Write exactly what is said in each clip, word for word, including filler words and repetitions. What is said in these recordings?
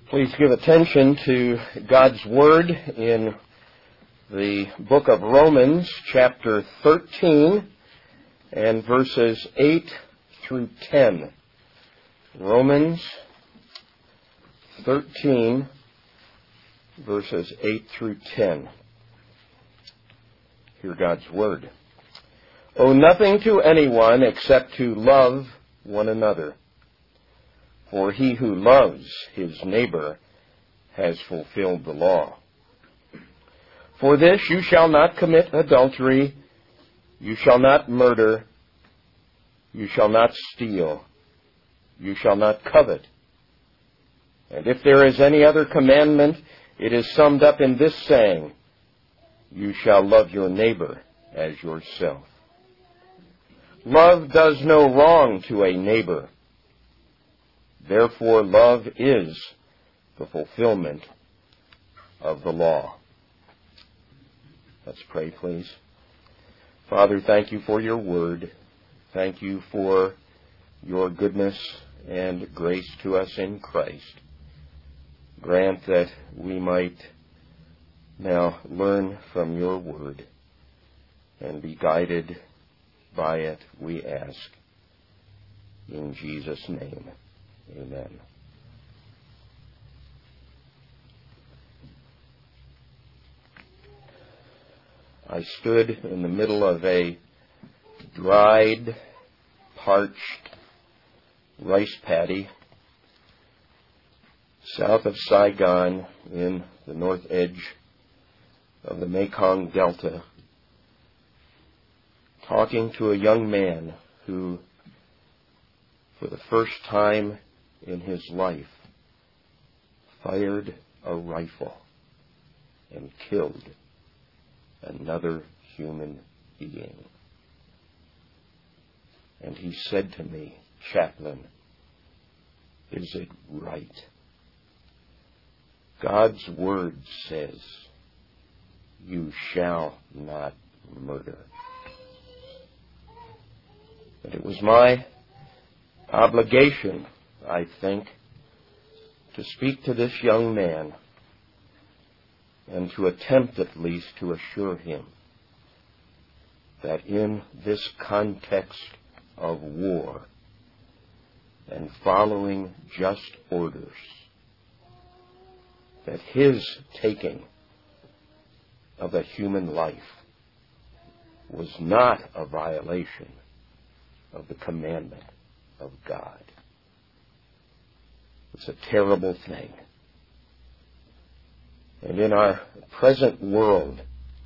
Please give attention to God's Word in the book of Romans, chapter thirteen, and verses eight through ten. Romans thirteen, verses eight through ten. Hear God's Word. Owe nothing to anyone except to love one another. For he who loves his neighbor has fulfilled the law. For this, you shall not commit adultery, you shall not murder, you shall not steal, you shall not covet. And if there is any other commandment, it is summed up in this saying, you shall love your neighbor as yourself. Love does no wrong to a neighbor. Therefore, love is the fulfillment of the law. Let's pray, please. Father, thank you for your word. Thank you for your goodness and grace to us in Christ. Grant that we might now learn from your word and be guided by it, we ask. In Jesus' name. Amen. I stood in the middle of a dried, parched rice paddy south of Saigon in the north edge of the Mekong Delta, talking to a young man who, for the first time in his life, fired a rifle and killed another human being. And he said to me, Chaplain, is it right? God's word says, you shall not murder. And it was my obligation, I think, to speak to this young man and to attempt at least to assure him that in this context of war and following just orders, that his taking of a human life was not a violation of the commandment of God. It's a terrible thing. And in our present world,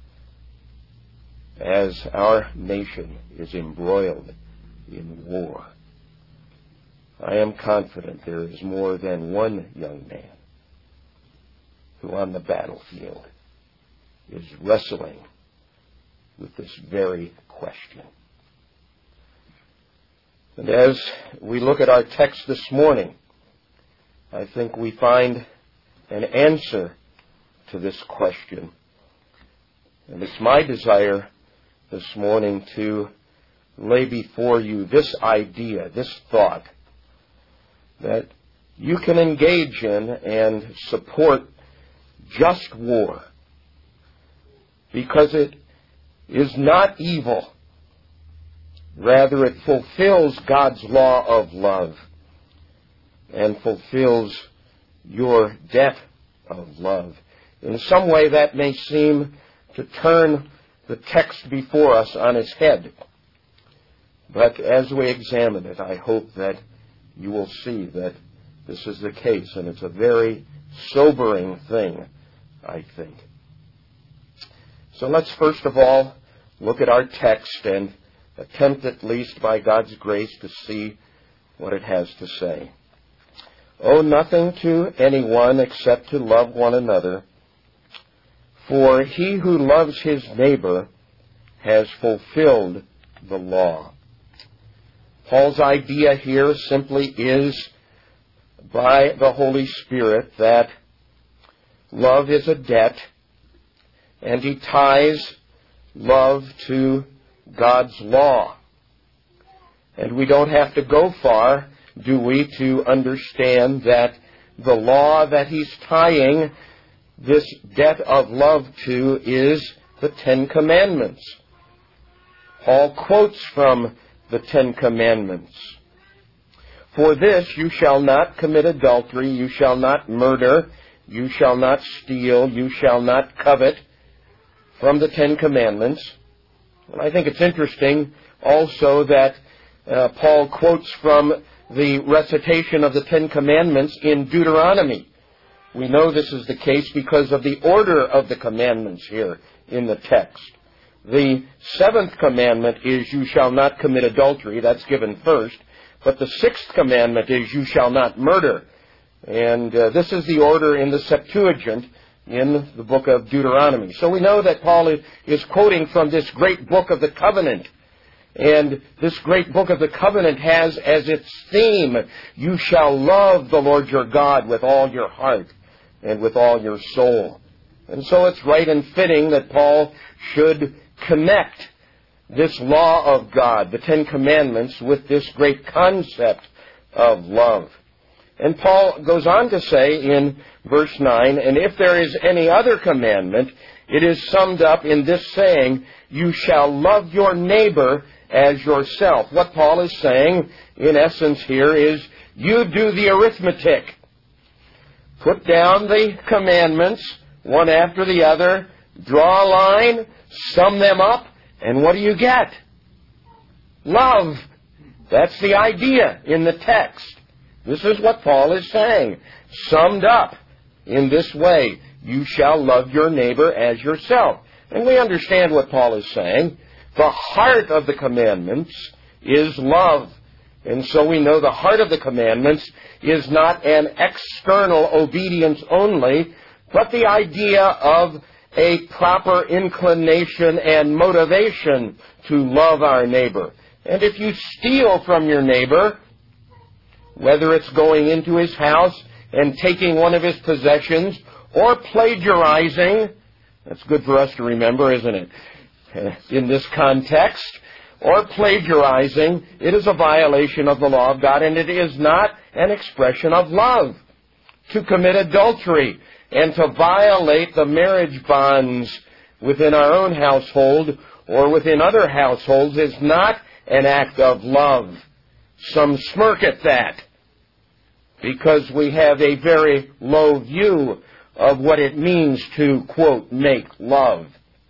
as our nation is embroiled in war, I am confident there is more than one young man who on the battlefield is wrestling with this very question. And as we look at our text this morning, I think we find an answer to this question. And it's my desire this morning to lay before you this idea, this thought, that you can engage in and support just war because it is not evil. Rather, it fulfills God's law of love and fulfills your debt of love. In some way, that may seem to turn the text before us on its head. But as we examine it, I hope that you will see that this is the case, and it's a very sobering thing, I think. So let's first of all look at our text and attempt, at least by God's grace, to see what it has to say. Owe nothing to anyone except to love one another, for he who loves his neighbor has fulfilled the law. Paul's idea here simply is, by the Holy Spirit, that love is a debt, and he ties love to God's law. And we don't have to go far, do we, to understand that the law that he's tying this debt of love to is the Ten Commandments. Paul quotes from the Ten Commandments. For this you shall not commit adultery, you shall not murder, you shall not steal, you shall not covet, from the Ten Commandments. And I think it's interesting also that uh, Paul quotes from the recitation of the Ten Commandments in Deuteronomy. We know this is the case because of the order of the commandments here in the text. The seventh commandment is, you shall not commit adultery. That's given first. But the sixth commandment is, you shall not murder. And uh, this is the order in the Septuagint in the book of Deuteronomy. So we know that Paul is, is quoting from this great book of the covenant. And this great book of the covenant has as its theme, you shall love the Lord your God with all your heart and with all your soul. And so it's right and fitting that Paul should connect this law of God, the Ten Commandments, with this great concept of love. And Paul goes on to say in verse nine, and if there is any other commandment, it is summed up in this saying, you shall love your neighbor as yourself. What Paul is saying, in essence here, is you do the arithmetic. Put down the commandments, one after the other, draw a line, sum them up, and what do you get? Love. That's the idea in the text. This is what Paul is saying, summed up in this way. You shall love your neighbor as yourself. And we understand what Paul is saying. The heart of the commandments is love. And so we know the heart of the commandments is not an external obedience only, but the idea of a proper inclination and motivation to love our neighbor. And if you steal from your neighbor, whether it's going into his house and taking one of his possessions, or plagiarizing, that's good for us to remember, isn't it? In this context, or plagiarizing, it is a violation of the law of God, and it is not an expression of love. To commit adultery and to violate the marriage bonds within our own household or within other households is not an act of love. Some smirk at that because we have a very low view of what it means to, quote, make love.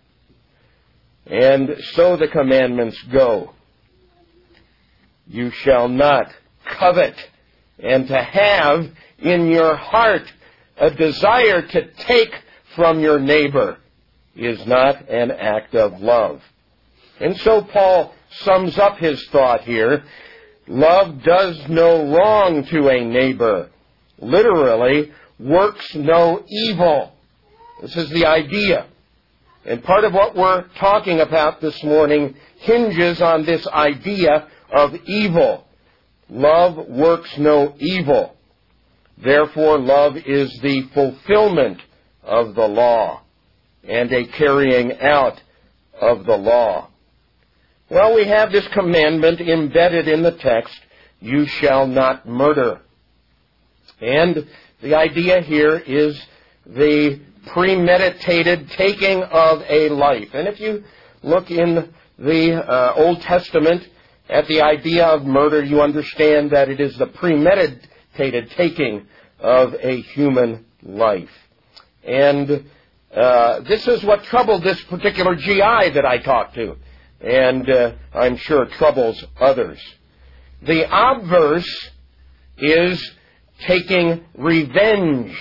And so the commandments go. You shall not covet, and to have in your heart a desire to take from your neighbor is not an act of love. And so Paul sums up his thought here. Love does no wrong to a neighbor. Literally, works no evil. This is the idea. And part of what we're talking about this morning hinges on this idea of evil. Love works no evil. Therefore, love is the fulfillment of the law and a carrying out of the law. Well, we have this commandment embedded in the text, you shall not murder. And the idea here is the premeditated taking of a life. And if you look in the uh, Old Testament at the idea of murder, you understand that it is the premeditated taking of a human life. And uh, this is what troubled this particular G I that I talked to, and uh, I'm sure troubles others. The obverse is taking revenge.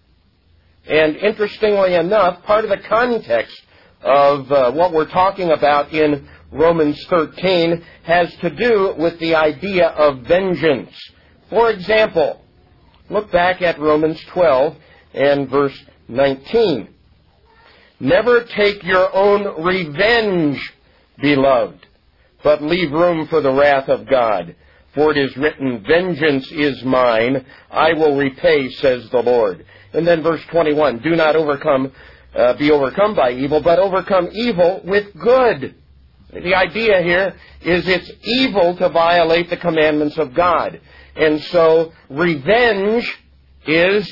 And interestingly enough, part of the context of uh, what we're talking about in Romans thirteen has to do with the idea of vengeance. For example, look back at Romans twelve and verse nineteen. Never take your own revenge, beloved, but leave room for the wrath of God. For it is written, vengeance is mine, I will repay, says the Lord. And then verse twenty-one, do not overcome, uh, be overcome by evil, but overcome evil with good. The idea here is it's evil to violate the commandments of God. And so revenge is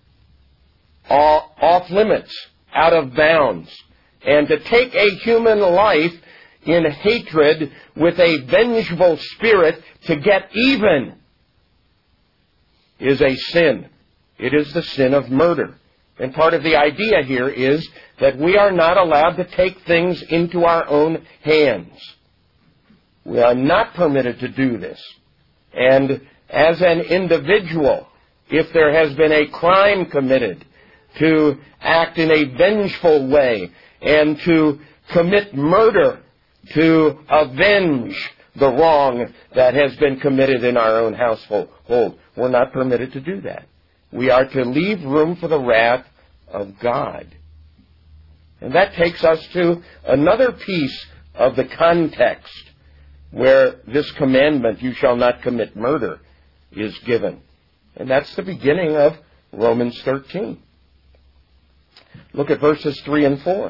off limits, out of bounds. And to take a human life in hatred with a vengeful spirit to get even is a sin. It is the sin of murder. And part of the idea here is that we are not allowed to take things into our own hands. We are not permitted to do this. And as an individual, if there has been a crime committed, to act in a vengeful way and to commit murder to avenge the wrong that has been committed in our own household. We're not permitted to do that. We are to leave room for the wrath of God. And that takes us to another piece of the context where this commandment, you shall not commit murder, is given. And that's the beginning of Romans thirteen. Look at verses three and four.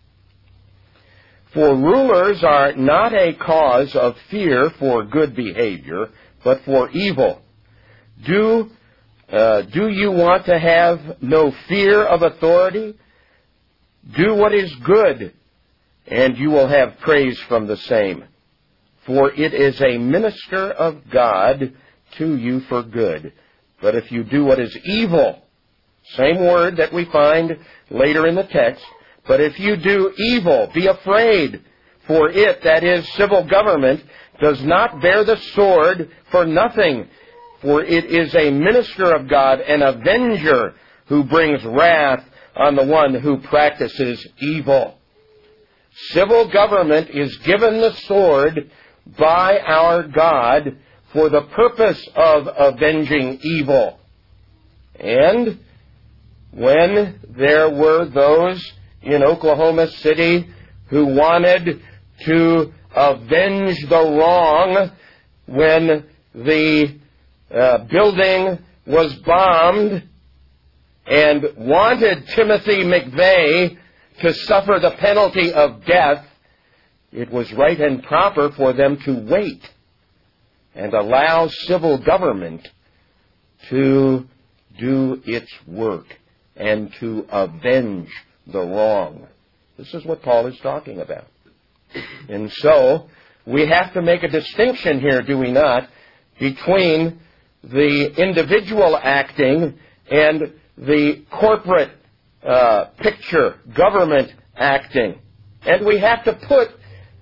For rulers are not a cause of fear for good behavior, but for evil. Do, uh, do you want to have no fear of authority? Do what is good, and you will have praise from the same. For it is a minister of God to you for good. But if you do what is evil, same word that we find later in the text, but if you do evil, be afraid, for it, that is civil government, does not bear the sword for nothing, for it is a minister of God, an avenger who brings wrath on the one who practices evil. Civil government is given the sword by our God for the purpose of avenging evil. And when there were those in Oklahoma City who wanted to avenge the wrong when the uh, building was bombed and wanted Timothy McVeigh to suffer the penalty of death, it was right and proper for them to wait and allow civil government to do its work and to avenge the wrong. This is what Paul is talking about. And so, we have to make a distinction here, do we not, between the individual acting and the corporate uh, picture, government acting. And we have to put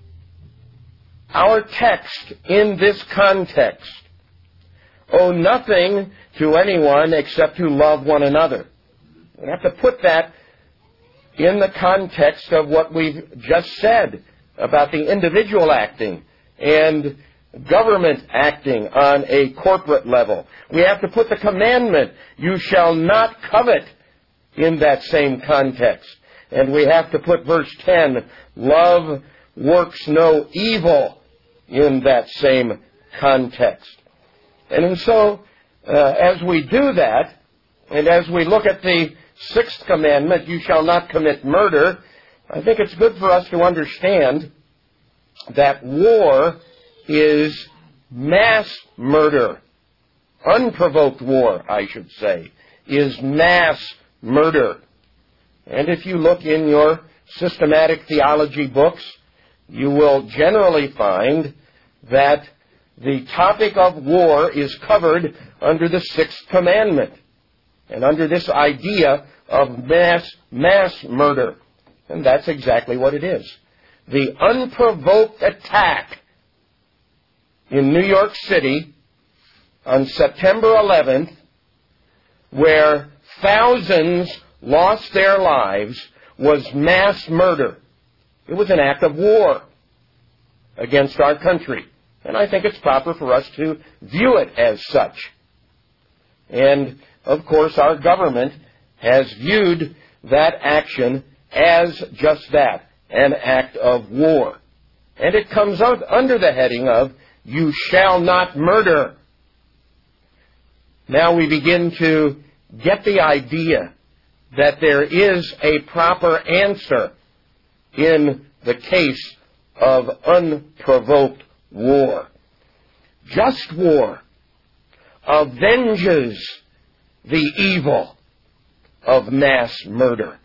our text in this context. Owe nothing to anyone except to love one another. We have to put that in the context of what we've just said about the individual acting and government acting on a corporate level. We have to put the commandment, you shall not covet, in that same context. And we have to put verse ten, love works no evil, in that same context. And so, uh, as we do that, and as we look at the sixth commandment, you shall not commit murder, I think it's good for us to understand that war is mass murder. Unprovoked war, I should say, is mass murder. And if you look in your systematic theology books, you will generally find that the topic of war is covered under the sixth commandment and under this idea of mass, mass murder. And that's exactly what it is. The unprovoked attack in New York City on September eleventh, where thousands lost their lives, was mass murder. It was an act of war against our country. And I think it's proper for us to view it as such. And, of course, our government has viewed that action as just that, an act of war. And it comes out under the heading of, you shall not murder. Now we begin to get the idea that there is a proper answer in the case of unprovoked war. Just war avenges the evil of mass murder.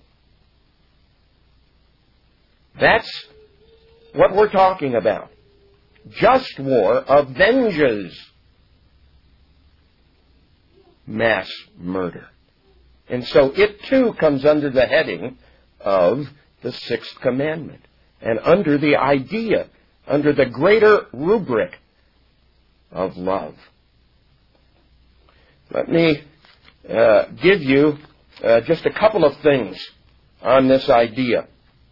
That's what we're talking about. Just war avenges mass murder. And so it too comes under the heading of the Sixth Commandment, and under the idea, under the greater rubric of love. Let me uh, give you uh, just a couple of things on this idea.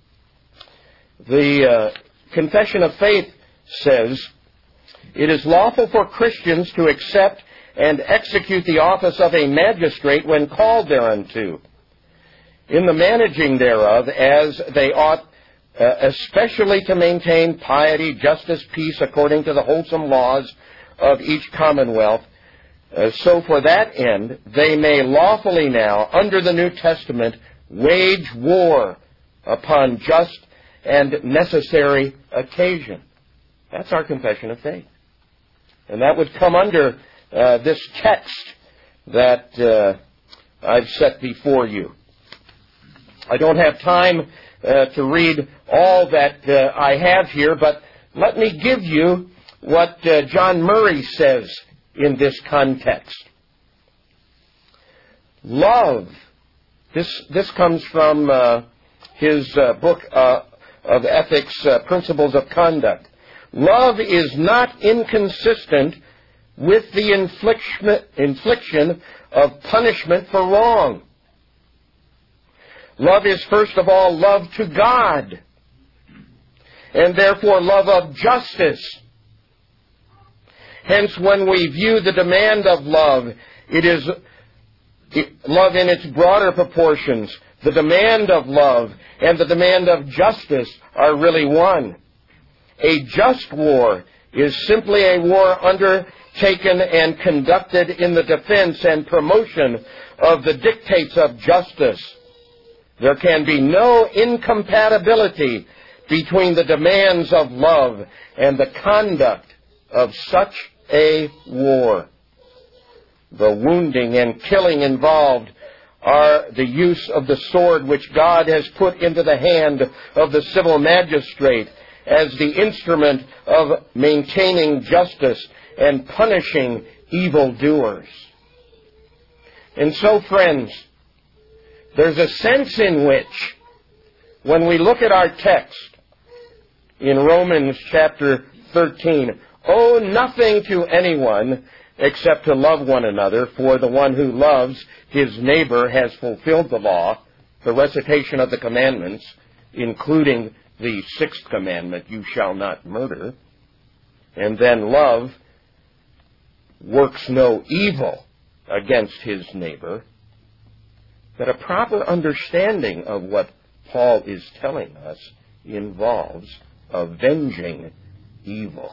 The uh, Confession of Faith says, "It is lawful for Christians to accept and execute the office of a magistrate when called thereunto, in the managing thereof, as they ought, uh, especially to maintain piety, justice, peace, according to the wholesome laws of each commonwealth. Uh, so for that end, they may lawfully now, under the New Testament, wage war upon just and necessary occasion." That's our confession of faith. And that would come under uh, this text that uh, I've set before you. I don't have time uh, to read all that uh, I have here, but let me give you what uh, John Murray says in this context. Love, this, this comes from uh, his uh, book uh, of ethics, uh, Principles of Conduct. Love is not inconsistent with the infliction, infliction of punishment for wrong. Love is first of all love to God, and therefore love of justice. Hence, when we view the demand of love, it is love in its broader proportions. The demand of love and the demand of justice are really one. A just war is simply a war undertaken and conducted in the defense and promotion of the dictates of justice. There can be no incompatibility between the demands of love and the conduct of such a war. The wounding and killing involved are the use of the sword which God has put into the hand of the civil magistrate as the instrument of maintaining justice and punishing evildoers. And so, friends, there's a sense in which, when we look at our text in Romans chapter thirteen, owe nothing to anyone except to love one another, for the one who loves his neighbor has fulfilled the law, the recitation of the commandments, including the sixth commandment, you shall not murder. And then love works no evil against his neighbor. That a proper understanding of what Paul is telling us involves avenging evil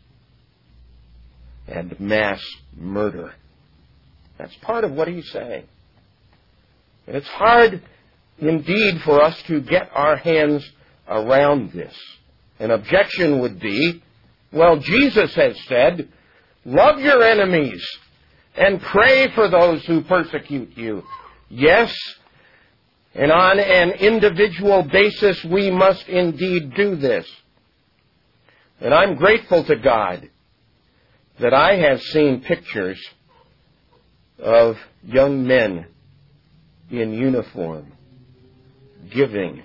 and mass murder. That's part of what he's saying. And it's hard indeed for us to get our hands around this. An objection would be, well, Jesus has said, love your enemies and pray for those who persecute you. Yes, and on an individual basis we must indeed do this. And I'm grateful to God that I have seen pictures of young men in uniform giving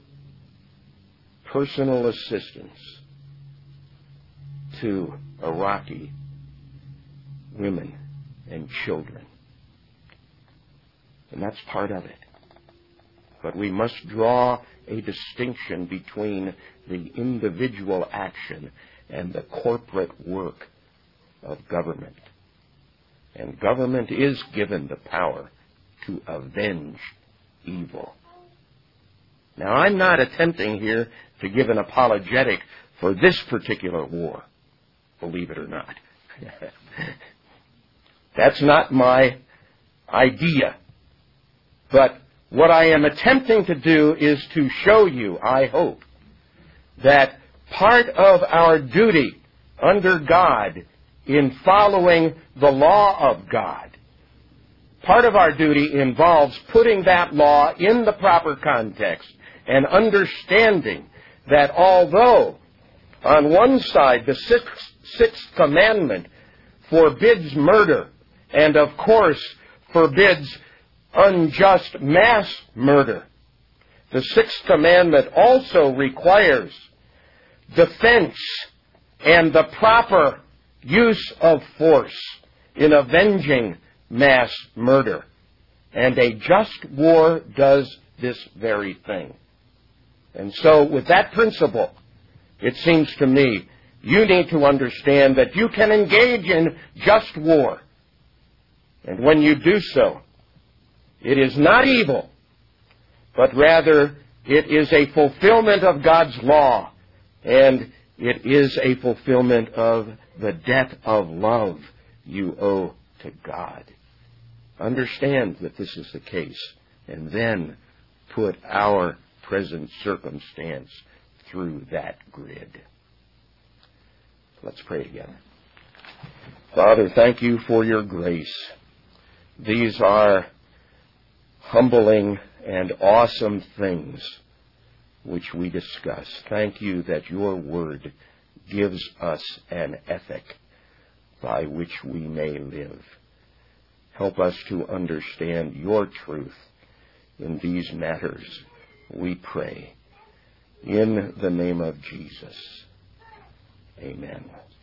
personal assistance to Iraqi women and children. And that's part of it. But we must draw a distinction between the individual action and the corporate work of government. And government is given the power to avenge evil. Now, I'm not attempting here to give an apologetic for this particular war, believe it or not. That's not my idea. But what I am attempting to do is to show you, I hope, that part of our duty under God in following the law of God, part of our duty involves putting that law in the proper context and understanding that although on one side the sixth, sixth commandment forbids murder and of course forbids unjust mass murder, the sixth commandment also requires defense and the proper use of force in avenging mass murder. And a just war does this very thing. And so with that principle, it seems to me, you need to understand that you can engage in just war. And when you do so, it is not evil, but rather it is a fulfillment of God's law, and it is a fulfillment of the debt of love you owe to God. Understand that this is the case, and then put our present circumstance through that grid. Let's pray together. Father, thank you for your grace. These are humbling and awesome things which we discuss. Thank you that your word gives us an ethic by which we may live. Help us to understand your truth in these matters, we pray. In the name of Jesus. Amen.